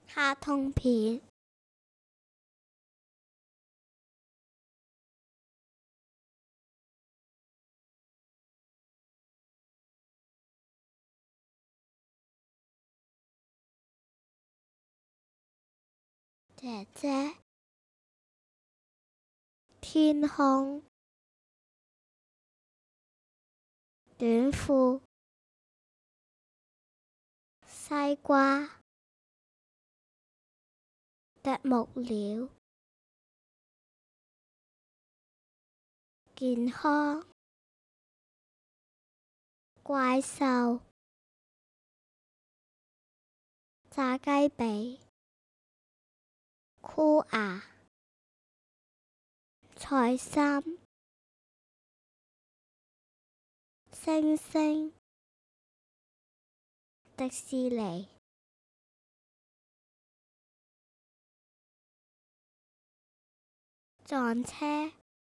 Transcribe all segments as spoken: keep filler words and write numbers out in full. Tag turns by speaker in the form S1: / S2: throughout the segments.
S1: 卡通片。姐姐，天空，短褲，西瓜，啄木鳥，健康，怪獸，炸雞髀，箍牙，菜心，星星，迪士尼，撞車，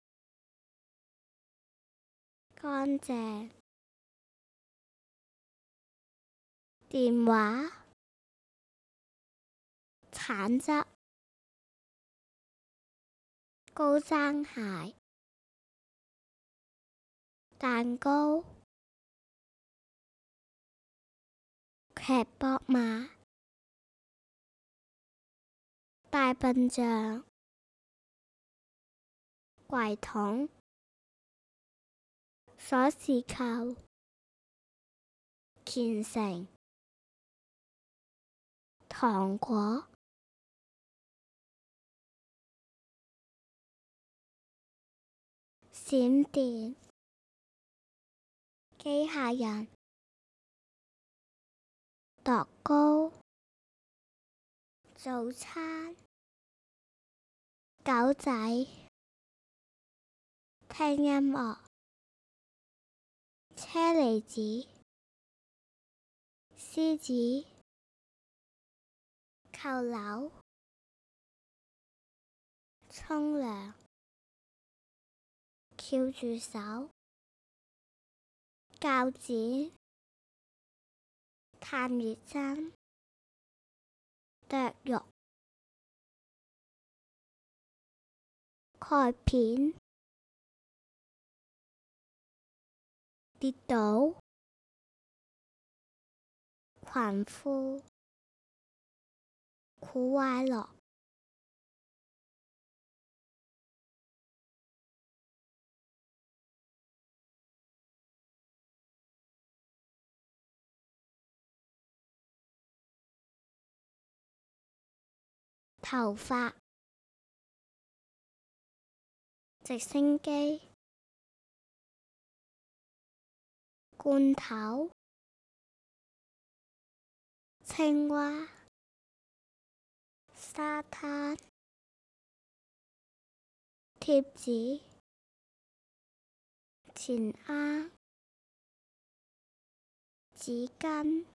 S1: 乾淨，電話，橙汁，高踭鞋，蛋糕，騎膊馬，大笨象，櫃桶，鎖匙扣，虔誠，糖果，閃電，機械人，樂高，早餐，狗仔，聽音樂，車厘子，獅子，扣鈕，沖涼，翹住手，鉸剪，探熱針，剁肉，蓋片，跌倒，裙褲，苦壞樂，頭髮，直升機，罐頭，青蛙，沙灘，貼紙，錢罌，紙巾。